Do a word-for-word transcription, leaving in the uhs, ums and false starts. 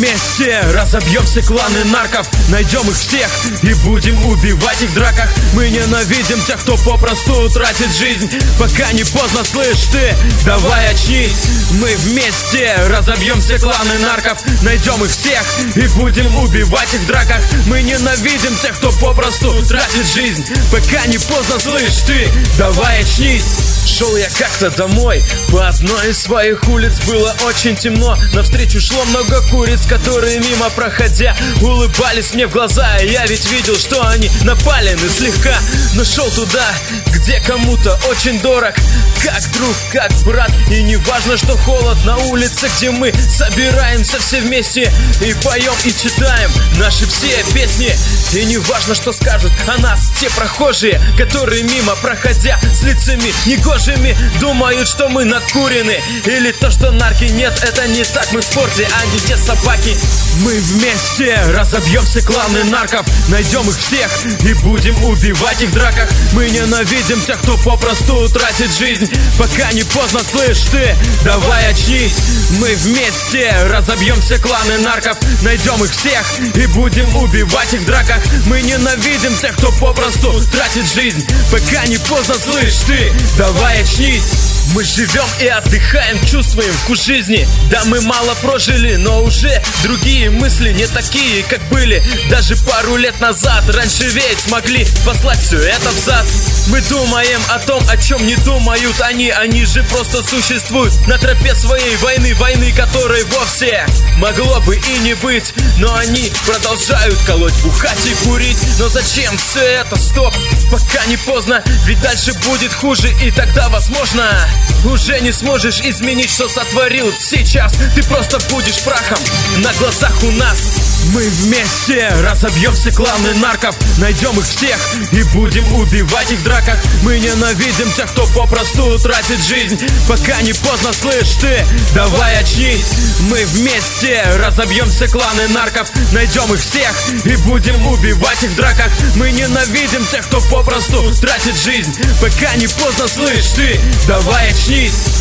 вместе разобьем все кланы нарков, найдем их всех и будем убивать их в драках. Мы ненавидим тех, кто попросту тратит жизнь. Пока не поздно, слышь ты, давай очнись. Мы вместе разобьем все кланы нарков, найдем их всех и будем убивать их в драках. Мы ненавидим тех, кто попросту тратит жизнь. Пока не поздно, слышь ты, давай очнись. Шел я как-то домой, по одной из своих улиц было очень темно. Навстречу шло много куриц, которые мимо проходя улыбались мне в глаза. И я ведь видел, что они напалены слегка. Но шел туда, где кому-то очень дорог, как друг, как брат. И не важно, что холод на улице, где мы собираемся все вместе и поем, и читаем наши все песни. И не важно, что скажут о нас те прохожие, которые мимо проходя с лицами негожими думают, что мы накурены. Или то, что нарки нет, это не так. Мы в спорте, а не те собаки. Мы вместе разобьем все кланы нарков, найдем их всех и будем убивать их в драках. Мы ненавидим тех, кто попросту тратит жизнь. Пока не поздно, слышь ты, давай очнись. Мы вместе разобьем все кланы нарков, найдем их всех и будем убивать их в драках. Мы ненавидим тех, кто попросту тратит жизнь. Пока не поздно, слышь ты, давай очнись. Мы живем и отдыхаем, чувствуем вкус жизни. Да, мы мало прожили, но уже другие мысли, не такие, как были даже пару лет назад. Раньше ведь смогли послать все это взад. Мы думаем о том, о чем не думают они. Они же просто существуют на тропе своей войны. Войны, которой вовсе могло бы и не быть. Но они продолжают колоть, бухать и курить. Но зачем все это? Стоп, пока не поздно, ведь дальше будет хуже. И тогда, возможно, уже не сможешь изменить, что сотворил сейчас. Ты просто будешь прахом на глазах у нас. Мы вместе разобьем все кланы нарков, найдем их всех и будем убивать их в драках. Мы ненавидим тех, кто попросту тратит жизнь. Пока не поздно, слышь ты, давай очнись. Мы вместе разобьем все кланы нарков, найдем их всех и будем убивать их в драках. Мы ненавидим тех, кто попросту тратит жизнь. Пока не поздно, слышь ты, давай очнись.